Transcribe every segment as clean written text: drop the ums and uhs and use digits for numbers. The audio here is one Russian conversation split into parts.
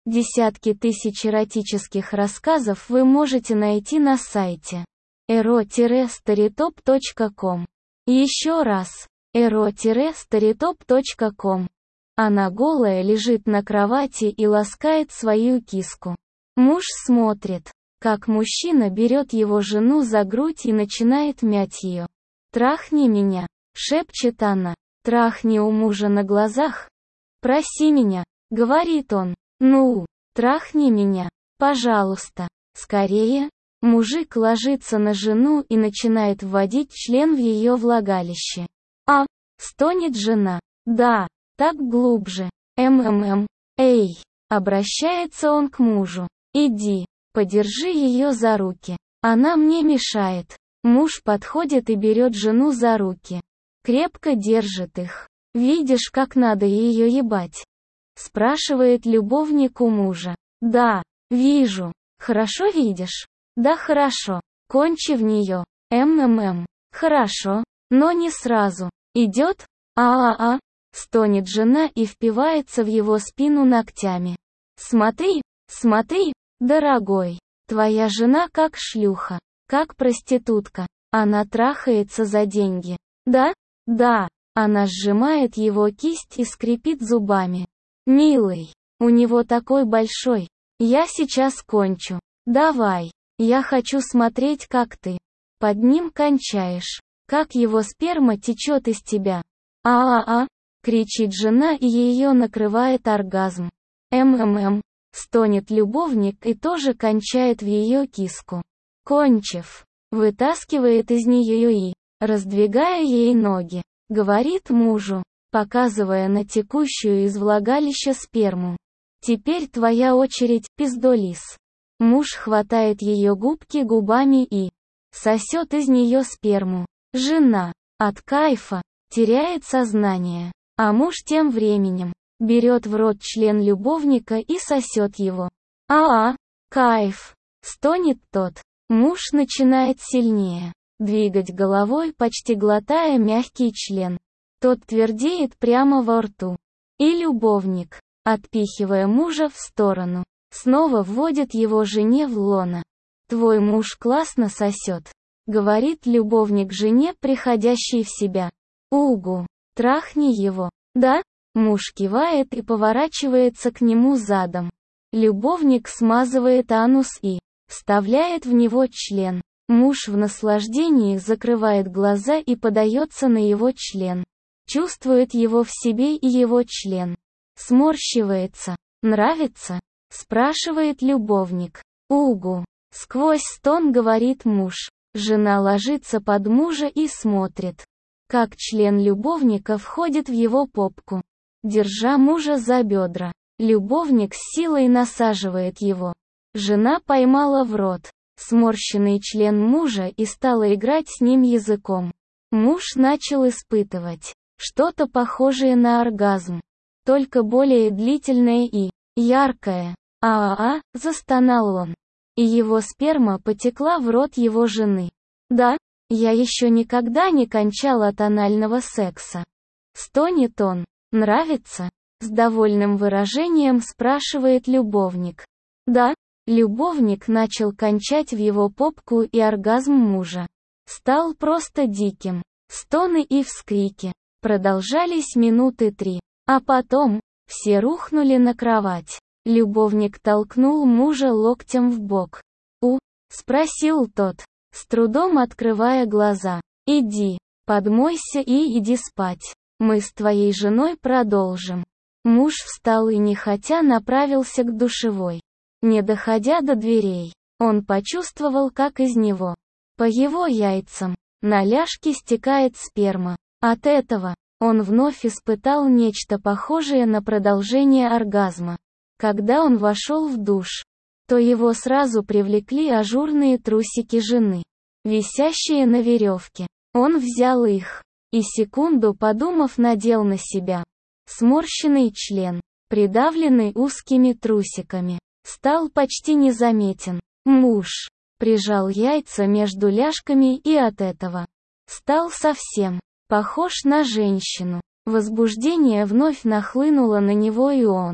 Десятки тысяч эротических рассказов вы можете найти на сайте ero-storytop.com. Еще раз, ero-storytop.com. Она голая лежит на кровати и ласкает свою киску. Муж смотрит, как мужчина берет его жену за грудь и начинает мять ее. «Трахни меня», — шепчет она. «Трахни у мужа на глазах». «Проси меня», — говорит он. «Ну, трахни меня, пожалуйста, скорее». Мужик ложится на жену и начинает вводить член в ее влагалище. «А!» — стонет жена. «Да, так глубже. Эй!» — обращается он к мужу. «Иди, подержи ее за руки. Она мне мешает». Муж подходит и берет жену за руки. Крепко держит их. «Видишь, как надо ее ебать?» — спрашивает любовник у мужа. «Да, вижу. Хорошо видишь?» «Да хорошо. Кончи в нее. Хорошо, но не сразу. Идет?» Стонет жена и впивается в его спину ногтями. «Смотри, смотри, дорогой, твоя жена как шлюха, как проститутка. Она трахается за деньги. Да? Да». Она сжимает его кисть и скрипит зубами. «Милый, у него такой большой. Я сейчас кончу. Давай. Я хочу смотреть, как ты под ним кончаешь, как его сперма течет из тебя». Кричит жена, и ее накрывает оргазм. Стонет любовник и тоже кончает в ее киску. Кончив, вытаскивает из нее и, раздвигая ей ноги, говорит мужу, показывая на текущую из влагалища сперму: «Теперь твоя очередь, пиздолис». Муж хватает ее губки губами и сосет из нее сперму. Жена от кайфа теряет сознание, а муж тем временем берет в рот член любовника и сосет его. Кайф! Стонет тот. Муж начинает сильнее двигать головой, почти глотая мягкий член. Тот твердеет прямо во рту. И любовник, отпихивая мужа в сторону, снова вводит его жене в лоно. «Твой муж классно сосет», — говорит любовник жене, приходящей в себя. «Угу, трахни его». «Да?» — муж кивает и поворачивается к нему задом. Любовник смазывает анус и вставляет в него член. Муж в наслаждении закрывает глаза и подается на его член. Чувствует его в себе и его член. Сморщивается. «Нравится?» — спрашивает любовник. «Угу». Сквозь стон говорит муж. Жена ложится под мужа и смотрит, как член любовника входит в его попку. Держа мужа за бедра, любовник с силой насаживает его. Жена поймала в рот сморщенный член мужа и стала играть с ним языком. Муж начал испытывать что-то похожее на оргазм, только более длительное и яркое. Застонал он. И его сперма потекла в рот его жены. «Да, я еще никогда не кончал от анального секса». Стонет он. «Нравится?» С довольным выражением спрашивает любовник. «Да». Любовник начал кончать в его попку, и оргазм мужа стал просто диким. Стоны и вскрики продолжались минуты 3. А потом все рухнули на кровать. Любовник толкнул мужа локтем в бок. Спросил тот, с трудом открывая глаза. «Иди, подмойся и иди спать. Мы с твоей женой продолжим». Муж встал и нехотя направился к душевой. Не доходя до дверей, он почувствовал, как из него, по его яйцам, на ляжки стекает сперма. От этого он вновь испытал нечто похожее на продолжение оргазма. Когда он вошел в душ, то его сразу привлекли ажурные трусики жены, висящие на веревке. Он взял их и, секунду подумав, надел на себя. Сморщенный член, придавленный узкими трусиками, стал почти незаметен. Муж прижал яйца между ляжками и от этого стал совсем похож на женщину. Возбуждение вновь нахлынуло на него, и он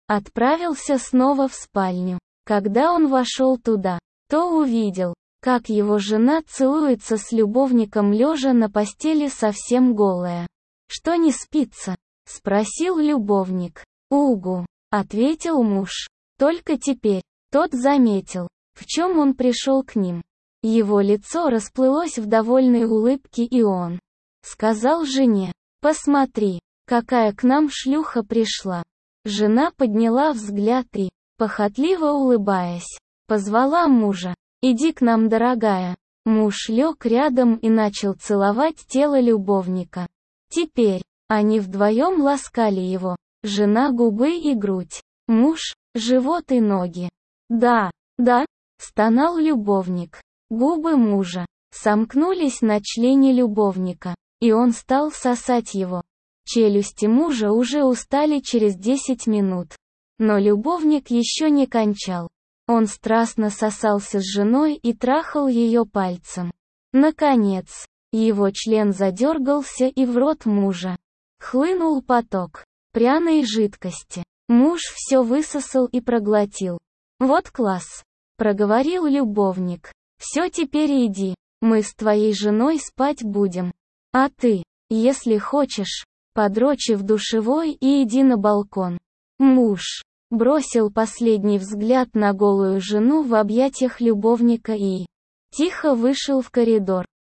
отправился снова в спальню. Когда он вошел туда, то увидел, как его жена целуется с любовником лежа на постели совсем голая. «Что не спится?» — спросил любовник. «Угу», — ответил муж. Только теперь тот заметил, в чем он пришел к ним. Его лицо расплылось в довольной улыбке, и он сказал жене: «Посмотри, какая к нам шлюха пришла». Жена подняла взгляд и, похотливо улыбаясь, позвала мужа: «Иди к нам, дорогая». Муж лег рядом и начал целовать тело любовника. Теперь они вдвоем ласкали его, жена губы и грудь, муж живот и ноги. «Да, да», — стонал любовник. Губы мужа сомкнулись на члене любовника, и он стал сосать его. Челюсти мужа уже устали через 10 минут. Но любовник еще не кончал. Он страстно сосался с женой и трахал ее пальцем. Наконец, его член задергался, и в рот мужа хлынул поток пряной жидкости. Муж все высосал и проглотил. «Вот класс», — проговорил любовник. «Все, теперь иди, мы с твоей женой спать будем. А ты, если хочешь, подрочи в душевой и иди на балкон». Муж бросил последний взгляд на голую жену в объятиях любовника и тихо вышел в коридор.